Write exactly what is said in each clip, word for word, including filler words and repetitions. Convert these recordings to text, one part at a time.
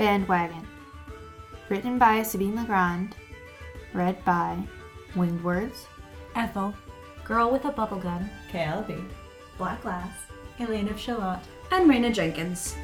Bandwagon. Written by Sabine Legrand. Read by Winged Words, Ethel, Girl with a Bubble Gun, K L B, Black Glass, Elaine of Shalott, and Raina Jenkins.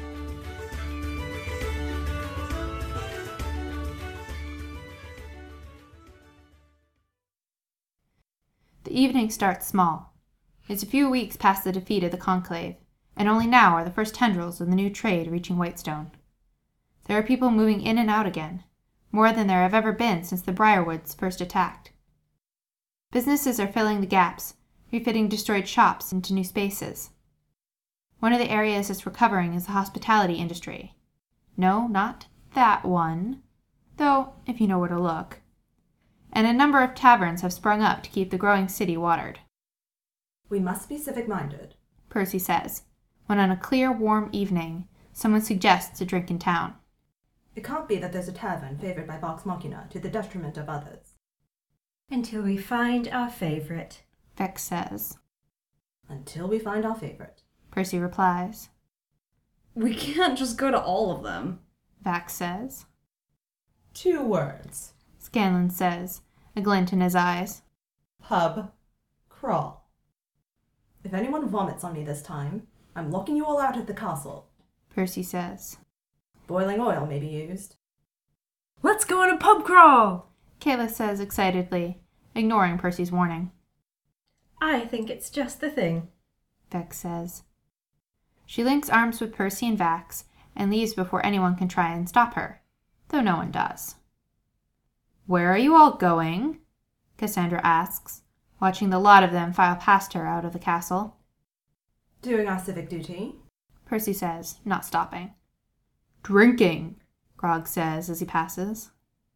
The evening starts small. It's a few weeks past the defeat of the Conclave, and only now are the first tendrils of the new trade reaching Whitestone. There are people moving in and out again, more than there have ever been since the Briarwoods first attacked. Businesses are filling the gaps, refitting destroyed shops into new spaces. One of the areas that's recovering is the hospitality industry. No, not that one, though, if you know where to look. And a number of taverns have sprung up to keep the growing city watered. We must be civic-minded, Percy says, when on a clear, warm evening, someone suggests a drink in town. It can't be that there's a tavern favored by Vox Machina to the detriment of others. Until we find our favorite, Vex says. Until we find our favorite, Percy replies. We can't just go to all of them, Vax says. Two words. Scanlan says, a glint in his eyes. Pub crawl. If anyone vomits on me this time, I'm locking you all out at the castle, Percy says. Boiling oil may be used. Let's go on a pub crawl! Kayla says excitedly, ignoring Percy's warning. I think it's just the thing, Vex says. She links arms with Percy and Vax and leaves before anyone can try and stop her, though no one does. Where are you all going? Cassandra asks, watching the lot of them file past her out of the castle. Doing our civic duty, Percy says, not stopping. Drinking, Grog says as he passes.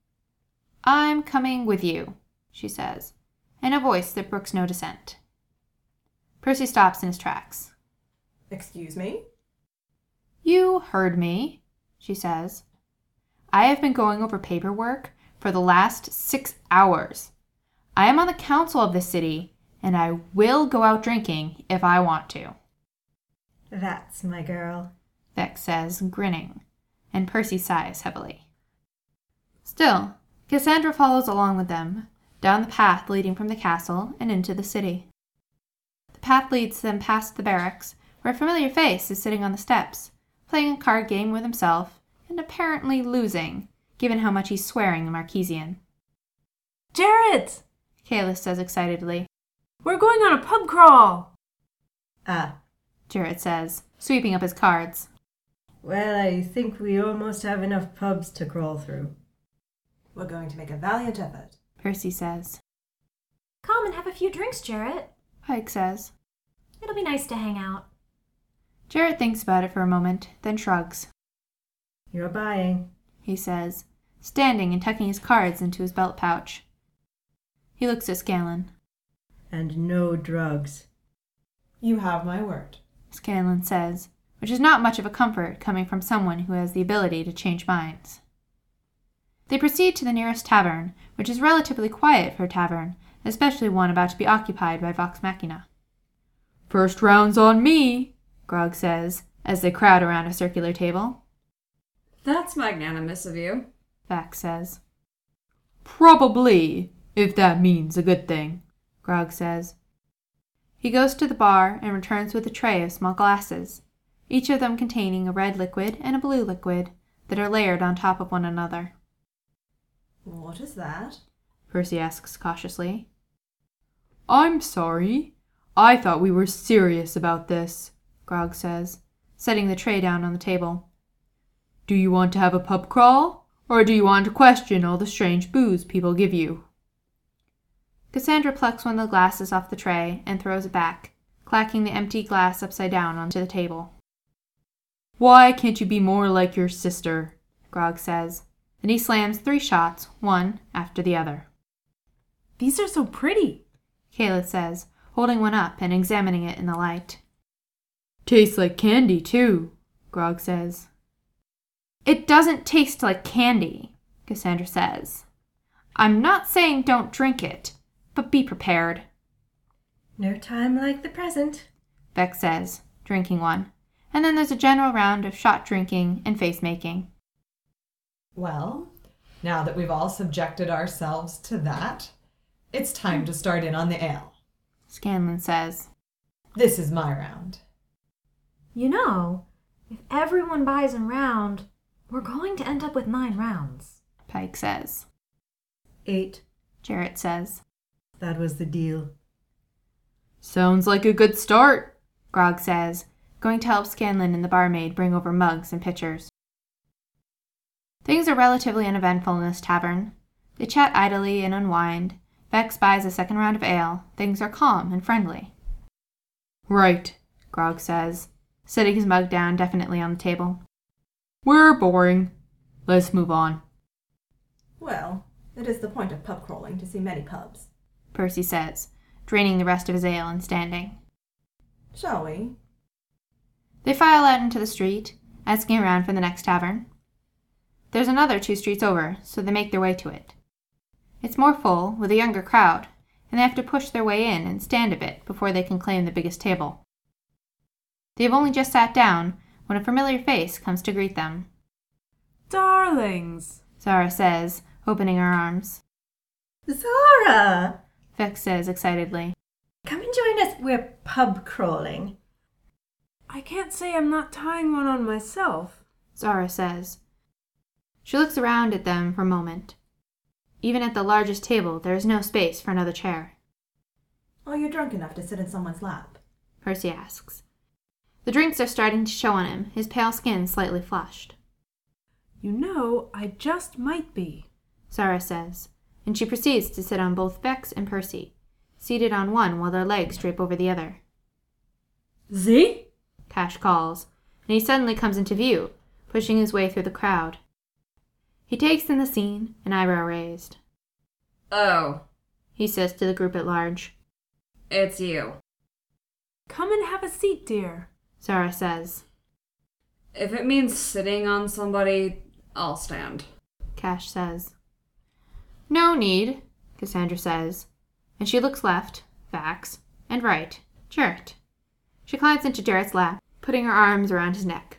I'm coming with you, she says, in a voice that brooks no dissent. Percy stops in his tracks. Excuse me? You heard me, she says. I have been going over paperwork for the last six hours. I am on the council of this city, and I will go out drinking if I want to. That's my girl, Vex says, grinning, and Percy sighs heavily. Still, Cassandra follows along with them, down the path leading from the castle and into the city. The path leads them past the barracks, where a familiar face is sitting on the steps, playing a card game with himself, and apparently losing, given how much he's swearing in Marquesian. Jarrett! Kalis says excitedly. We're going on a pub crawl! Ah, Jarrett says, sweeping up his cards. well, I think we almost have enough pubs to crawl through. We're going to make a valiant effort, Percy says. Come and have a few drinks, Jarrett. Pike says. It'll be nice to hang out. Jarrett thinks about it for a moment, then shrugs. You're buying, He says, standing and tucking his cards into his belt pouch. He looks at Scanlan. and no drugs. You have my word. Scanlan says, which is not much of a comfort coming from someone who has the ability to change minds. They proceed to the nearest tavern, which is relatively quiet for a tavern, especially one about to be occupied by Vox Machina. First round's on me, Grog says, as they crowd around a circular table. That's magnanimous of you, Vax says. Probably, if that means a good thing, Grog says. He goes to the bar and returns with a tray of small glasses, each of them containing a red liquid and a blue liquid that are layered on top of one another. What is that? Percy asks cautiously. I'm sorry. I thought we were serious about this, Grog says, setting the tray down on the table. Do you want to have a pub crawl, or do you want to question all the strange booze people give you? Cassandra plucks one of the glasses off the tray and throws it back, clacking the empty glass upside down onto the table. Why can't you be more like your sister? Grog says, and he slams three shots, one after the other. These are so pretty, Kayla says, holding one up and examining it in the light. Tastes like candy, too, Grog says. It doesn't taste like candy, Cassandra says. I'm not saying don't drink it, but be prepared. No time like the present, Vex says, drinking one, and then there's a general round of shot drinking and face-making. Well, now that we've all subjected ourselves to that, it's time to start in on the ale. Scanlan says. This is my round. You know, if everyone buys a round, we're going to end up with nine rounds. Pike says. Eight. Jarrett says. That was the deal. Sounds like a good start, Grog says, going to help Scanlan and the barmaid bring over mugs and pitchers. Things are relatively uneventful in this tavern. They chat idly and unwind. Vex buys a second round of ale. Things are calm and friendly. Right, Grog says, setting his mug down definitely on the table. We're boring. Let's move on. Well, it is the point of pub crawling to see many pubs. Percy says, draining the rest of his ale and standing. Shall we? They file out into the street, asking around for the next tavern. There's another two streets over, so they make their way to it. It's more full, with a younger crowd, and they have to push their way in and stand a bit before they can claim the biggest table. They have only just sat down when a familiar face comes to greet them. Darlings! Zara says, opening her arms. Zara! Vex says excitedly. Come and join us. We're pub crawling. I can't say I'm not tying one on myself. Zara says. She looks around at them for a moment. Even at the largest table, there is no space for another chair. Are you drunk enough to sit in someone's lap? Percy asks. The drinks are starting to show on him, his pale skin slightly flushed. You know, I just might be. Zara says, and she proceeds to sit on both Vex and Percy, seated on one while their legs drape over the other. Z? Cash calls, and he suddenly comes into view, pushing his way through the crowd. He takes in the scene, an eyebrow raised. Oh, He says to the group at large. it's you. Come and have a seat, dear. Zara says. If it means sitting on somebody, I'll stand. Cash says. No need, Cassandra says, and she looks left, Vax, and right, Jarrett. She climbs into Jarrett's lap, putting her arms around his neck.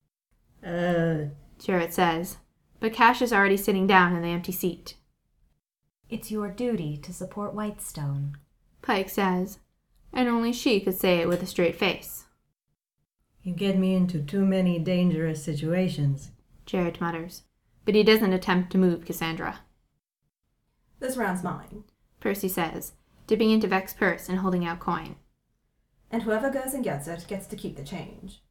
Uh, Jarrett says, but Cash is already sitting down in the empty seat. It's your duty to support Whitestone. Pike says, and only she could say it with a straight face. you get me into too many dangerous situations. Jarrett mutters, but he doesn't attempt to move Cassandra. This round's mine. Percy says, dipping into Vex's purse and holding out coin. And whoever goes and gets it gets to keep the change.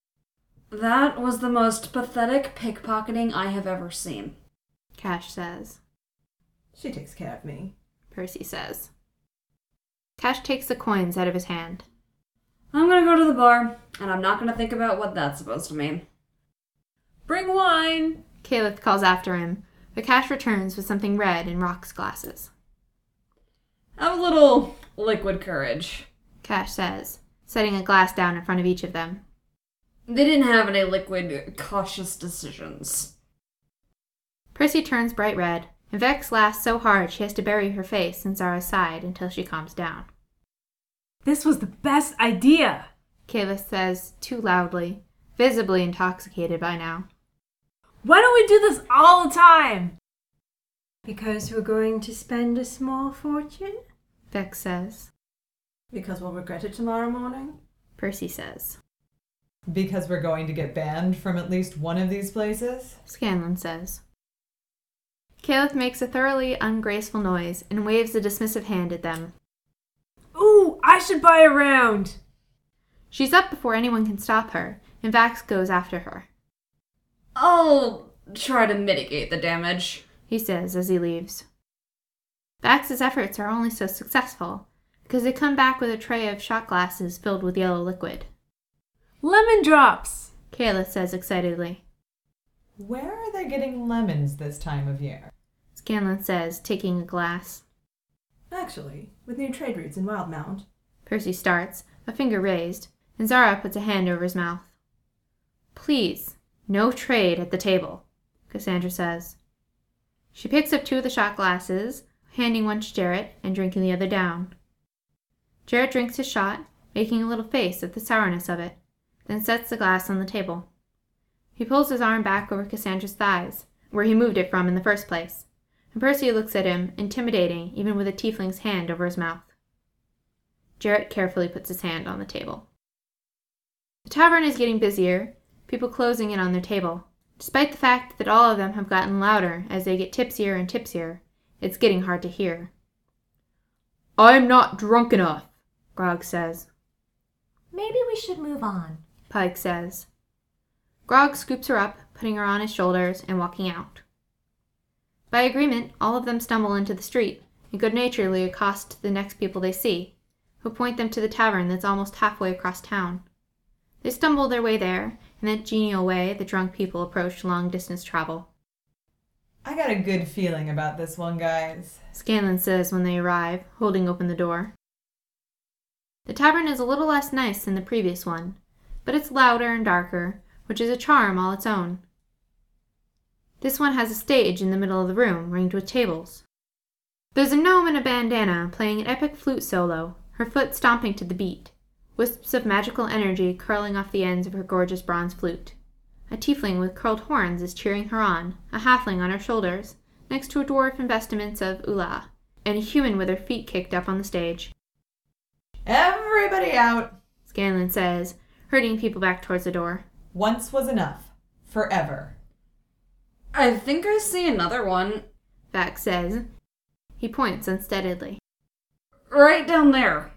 That was the most pathetic pickpocketing I have ever seen. Cash says. She takes care of me. Percy says. Cash takes the coins out of his hand. I'm gonna go to the bar, and I'm not gonna think about what that's supposed to mean. Bring wine! Caliph calls after him, but Cash returns with something red in Rock's glasses. Have a little liquid courage. Cash says, setting a glass down in front of each of them. They didn't have any liquid cautious decisions. Percy turns bright red, and Vex laughs so hard she has to bury her face in Zara's side until she calms down. This was the best idea! Caliph says too loudly, visibly intoxicated by now. Why don't we do this all the time? Because we're going to spend a small fortune? Vex says. Because we'll regret it tomorrow morning? Percy says. Because we're going to get banned from at least one of these places? Scanlan says. Caliph makes a thoroughly ungraceful noise and waves a dismissive hand at them. Ooh, I should buy a round! She's up before anyone can stop her, and Vax goes after her. I'll try to mitigate the damage. He says as he leaves. Vax's efforts are only so successful, because they come back with a tray of shot glasses filled with yellow liquid. Lemon drops! Kayla says excitedly. Where are they getting lemons this time of year? Scanlan says, taking a glass. Actually, with new trade routes in Wildmount. Percy starts, a finger raised, and Zara puts a hand over his mouth. Please, no trade at the table, Cassandra says. She picks up two of the shot glasses, handing one to Jarrett and drinking the other down. Jarrett drinks his shot, making a little face at the sourness of it, then sets the glass on the table. He pulls his arm back over Cassandra's thighs, where he moved it from in the first place, and Percy looks at him, intimidating even with a tiefling's hand over his mouth. Jarrett carefully puts his hand on the table. The tavern is getting busier, people closing in on their table. Despite the fact that all of them have gotten louder as they get tipsier and tipsier, it's getting hard to hear. "I'm not drunk enough," Grog says. Maybe we should move on. Pike says. Grog scoops her up, putting her on his shoulders and walking out. By agreement, all of them stumble into the street and good-naturedly accost the next people they see, who point them to the tavern that's almost halfway across town. They stumble their way there, in that genial way that drunk people approach long-distance travel. I got a good feeling about this one, guys. Scanlan says when they arrive, holding open the door. The tavern is a little less nice than the previous one, but it's louder and darker, which is a charm all its own. This one has a stage in the middle of the room, ringed with tables. There's a gnome in a bandana playing an epic flute solo, her foot stomping to the beat, wisps of magical energy curling off the ends of her gorgeous bronze flute. A tiefling with curled horns is cheering her on, a halfling on her shoulders, next to a dwarf in vestments of Ula, and a human with her feet kicked up on the stage. Everybody out! Scanlan says, herding people back towards the door. Once was enough. Forever. I think I see another one. Vax says. He points unsteadily. Right down there.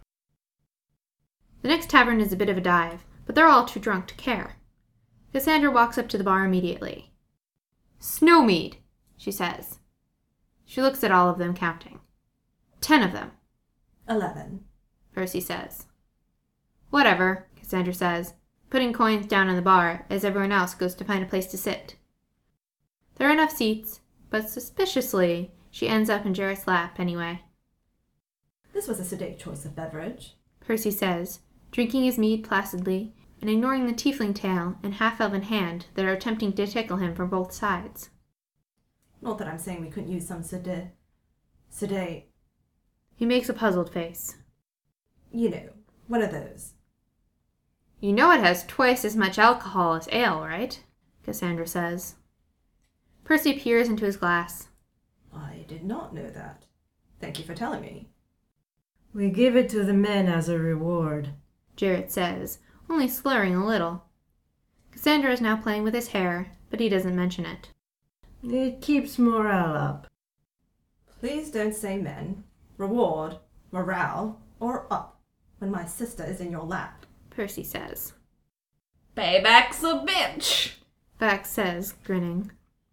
The next tavern is a bit of a dive, but they're all too drunk to care. Cassandra walks up to the bar immediately. "Snowmead," she says. She looks at all of them, counting. Ten of them. Eleven. Percy says. "Whatever," Cassandra says, putting coins down on the bar as everyone else goes to find a place to sit. There are enough seats, but suspiciously, she ends up in Jarrett's lap anyway. This was a sedate choice of beverage, Percy says, drinking his mead placidly and ignoring the tiefling tail and half-elven hand that are attempting to tickle him from both sides. Not that I'm saying we couldn't use some sedate... sedate... He makes a puzzled face. You know, one of those. "You know it has twice as much alcohol as ale, right?" Cassandra says. Percy peers into his glass. I did not know that. Thank you for telling me. We give it to the men as a reward. Jarrett says, only slurring a little. Cassandra is now playing with his hair, but he doesn't mention it. It keeps morale up. Please don't say men, reward, morale, or up when my sister is in your lap. Percy says. Payback's a bitch. Vax says, grinning.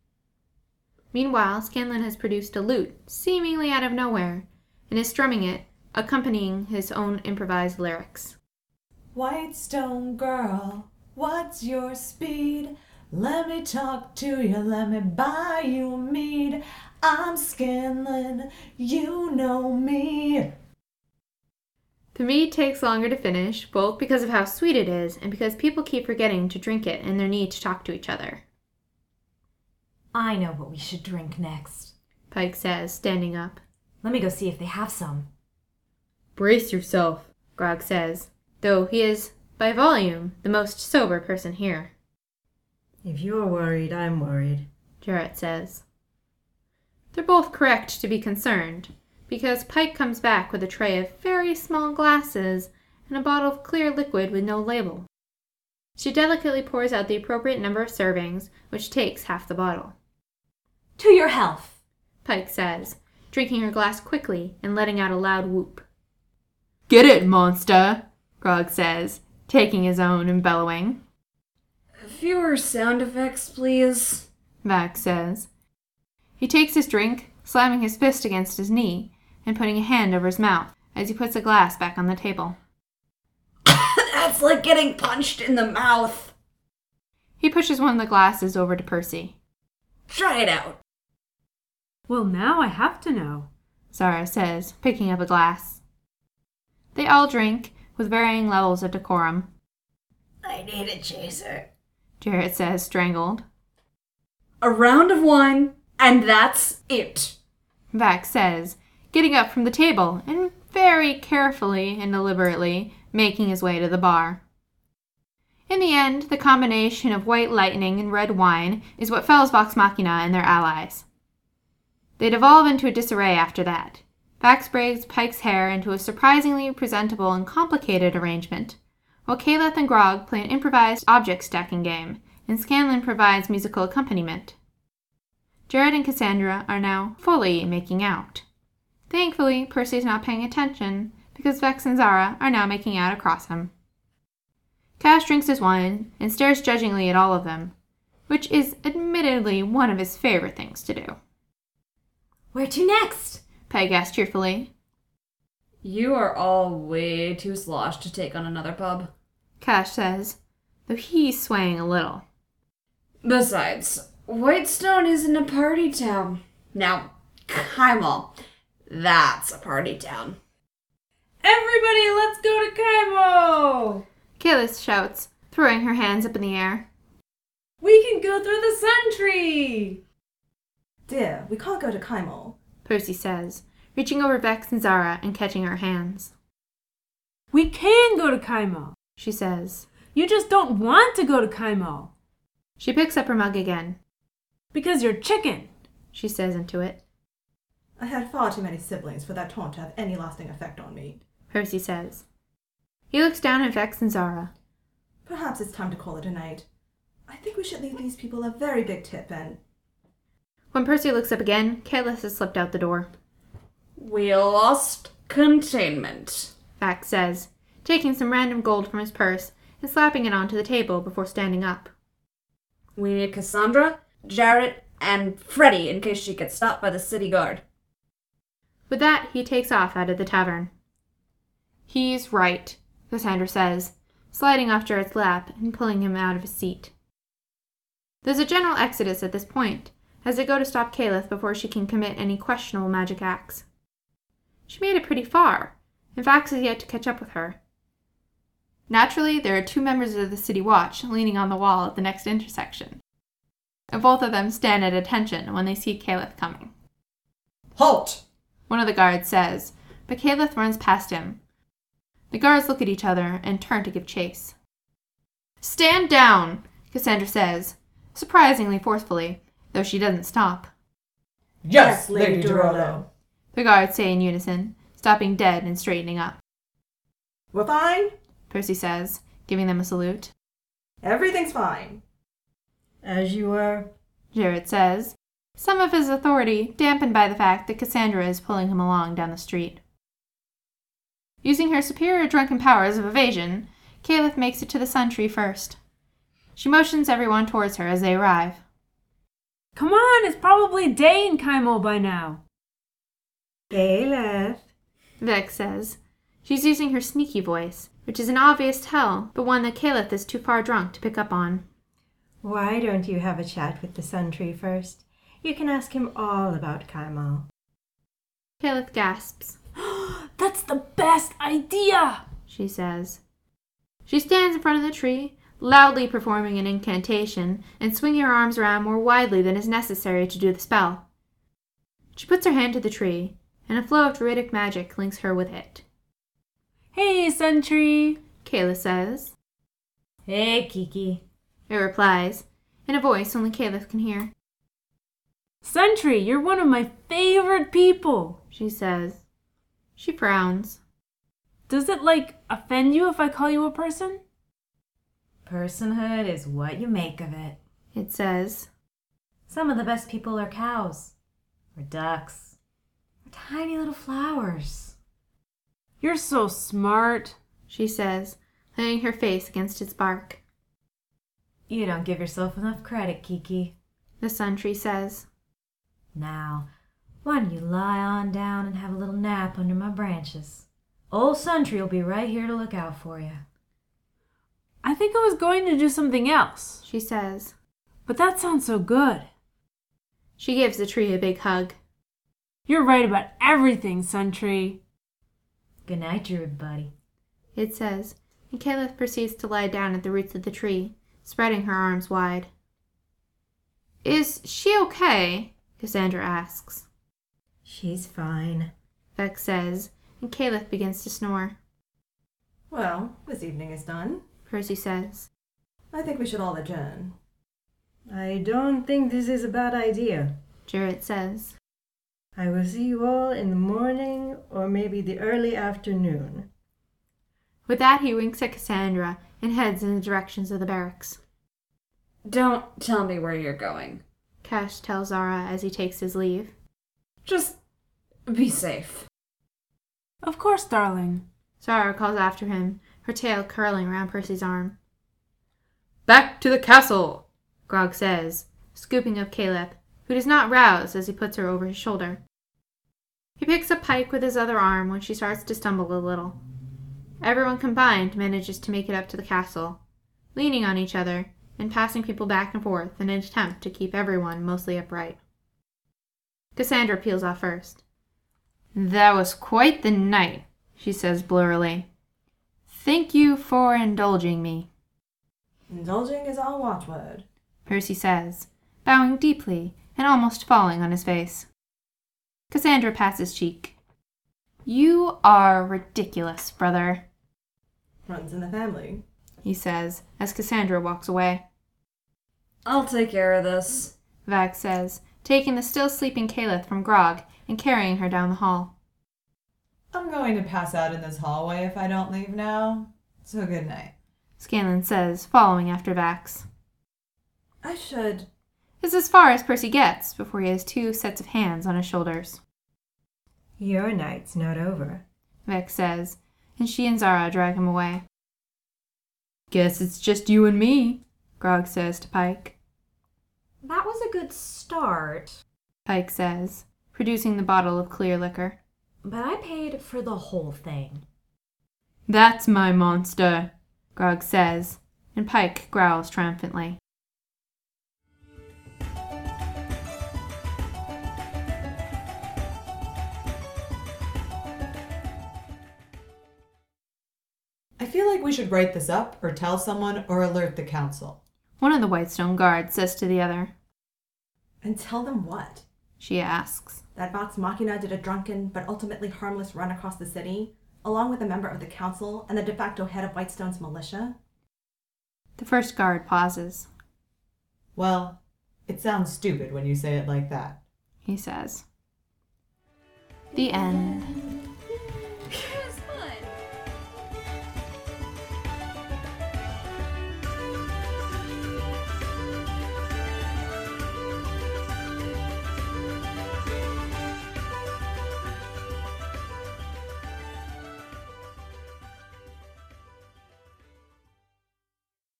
Meanwhile, Scanlan has produced a lute, seemingly out of nowhere, and is strumming it, accompanying his own improvised lyrics. Whitestone girl, what's your speed? Let me talk to you, let me buy you a mead. I'm Scanlan, you know me. The mead takes longer to finish, both because of how sweet it is and because people keep forgetting to drink it in their need to talk to each other. I know what we should drink next. Pike says, standing up. Let me go see if they have some. Brace yourself, Grog says, though he is, by volume, the most sober person here. If you're worried, I'm worried, Jarrett says. They're both correct to be concerned, because Pike comes back with a tray of very small glasses and a bottle of clear liquid with no label. She delicately pours out the appropriate number of servings, which takes half the bottle. To your health, Pike says, drinking her glass quickly and letting out a loud whoop. Get it, monster, Grog says, taking his own and bellowing. Fewer sound effects, please. Vax says. He takes his drink, slamming his fist against his knee, and putting a hand over his mouth as he puts a glass back on the table. That's like getting punched in the mouth. He pushes one of the glasses over to Percy. Try it out. Well, now I have to know, Zara says, picking up a glass. They all drink, with varying levels of decorum. I need a chaser, Jarrett says, strangled. A round of wine, and that's it. Vax says, getting up from the table and very carefully and deliberately making his way to the bar. In the end, the combination of white lightning and red wine is what fells Vox Machina and their allies. They devolve into a disarray after that. Vax braids Pike's hair into a surprisingly presentable and complicated arrangement, while Caleth and Grog play an improvised object stacking game, and Scanlan provides musical accompaniment. Jared and Cassandra are now fully making out. Thankfully, Percy's not paying attention, because Vex and Zara are now making out across him. Cash drinks his wine and stares judgingly at all of them, which is admittedly one of his favorite things to do. Where to next? Peg asked cheerfully. You are all way too sloshed to take on another pub. Cash says, though he's swaying a little. Besides, Whitestone isn't a party town. Now, Kymel, that's a party town. Everybody, let's go to Kaimo! Kalis shouts, throwing her hands up in the air. We can go through the sun tree! Dear, we can't go to Kymel. Percy says, reaching over Vex and Zara and catching her hands. We can go to Kaimo, She says. You just don't want to go to Kaimo. She picks up her mug again. Because you're chicken. She says into it. I had far too many siblings for that taunt to have any lasting effect on me. Percy says. He looks down at Vex and Zara. Perhaps it's time to call it a night. I think we should leave these people a very big tip and... When Percy looks up again, Kalis has slipped out the door. We lost containment, Vax says, taking some random gold from his purse and slapping it onto the table before standing up. We need Cassandra, Jarrett, and Freddie in case she gets stopped by the city guard. With that, he takes off out of the tavern. He's right, Cassandra says, sliding off Jarrett's lap and pulling him out of his seat. There's a general exodus at this point, as they go to stop Caleth before she can commit any questionable magic acts. She made it pretty far, and Vax is yet to catch up with her. Naturally, there are two members of the City Watch leaning on the wall at the next intersection, and both of them stand at attention when they see Caleth coming. Halt! One of the guards says, but Caleth runs past him. The guards look at each other and turn to give chase. Stand down, Cassandra says, surprisingly forcefully, though she doesn't stop. Yes, Lady Dorado. The guards say in unison, stopping dead and straightening up. We're fine? Percy says, giving them a salute. Everything's fine. As you were. Jared says, some of his authority dampened by the fact that Cassandra is pulling him along down the street. Using her superior drunken powers of evasion, Caleth makes it to the sun tree first. She motions everyone towards her as they arrive. Come on, it's probably day in Kaimo by now. Caleth. Vex says. She's using her sneaky voice, which is an obvious tell, but one that Caleth is too far drunk to pick up on. Why don't you have a chat with the sun tree first? You can ask him all about Kaimo. Caleth gasps. That's the best idea, She says. She stands in front of the tree, loudly performing an incantation and swinging her arms around more widely than is necessary to do the spell. She puts her hand to the tree, and a flow of druidic magic links her with it. Hey, sun tree. Kayla says. Hey, Kiki. It replies, in a voice only Caleth can hear. Sun tree, you're one of my favorite people. She says. She frowns. Does it, like, offend you if I call you a person? Personhood is what you make of it. It says. Some of the best people are cows, or ducks, or tiny little flowers. You're so smart, She says, laying her face against its bark. You don't give yourself enough credit, Kiki. The sun tree says. Now, why don't you lie on down and have a little nap under my branches? Old Suntree will be right here to look out for you. I think I was going to do something else, She says. but that sounds so good. She gives the tree a big hug. You're right about everything, sun tree. Good night, Druid buddy. It says, and Caleth proceeds to lie down at the roots of the tree, spreading her arms wide. Is she okay? Cassandra asks. She's fine. Vex says, and Caleth begins to snore. Well, this evening is done. Percy says. I think we should all adjourn. I don't think this is a bad idea. Jarrett says. I will see you all in the morning or maybe the early afternoon. With that, he winks at Cassandra and heads in the directions of the barracks. Don't tell me where you're going. Cash tells Zara as he takes his leave. Just be safe. Of course, darling. Zara calls after him, her tail curling around Percy's arm. Back to the castle, Grog says, scooping up Caleb, who does not rouse as he puts her over his shoulder. He picks up Pike with his other arm when she starts to stumble a little. Everyone combined manages to make it up to the castle, leaning on each other and passing people back and forth in an attempt to keep everyone mostly upright. Cassandra peels off first. That was quite the night, she says blurrily. Thank you for indulging me. Indulging is our watchword, Percy says, bowing deeply and almost falling on his face. Cassandra pats his cheek. You are ridiculous, brother, runs in the family, he says as Cassandra walks away. I'll take care of this, Vag says, taking the still sleeping Caleb from Grog and carrying her down the hall. I'm going to pass out in this hallway if I don't leave now. So good night. Scanlan says, following after Vax. I should... It's as far as Percy gets before he has two sets of hands on his shoulders. Your night's not over, Vex says, and she and Zara drag him away. Guess it's just you and me, Grog says to Pike. That was a good start, Pike says, producing the bottle of clear liquor. but I paid for the whole thing. That's my monster, Grog says, and Pike growls triumphantly. I feel like we should write this up or tell someone or alert the council. One of the Whitestone guards says to the other. And tell them what? She asks. That Vox Machina did a drunken but ultimately harmless run across the city, along with a member of the council and the de facto head of Whitestone's militia? The first guard pauses. Well, it sounds stupid when you say it like that, He says. The end.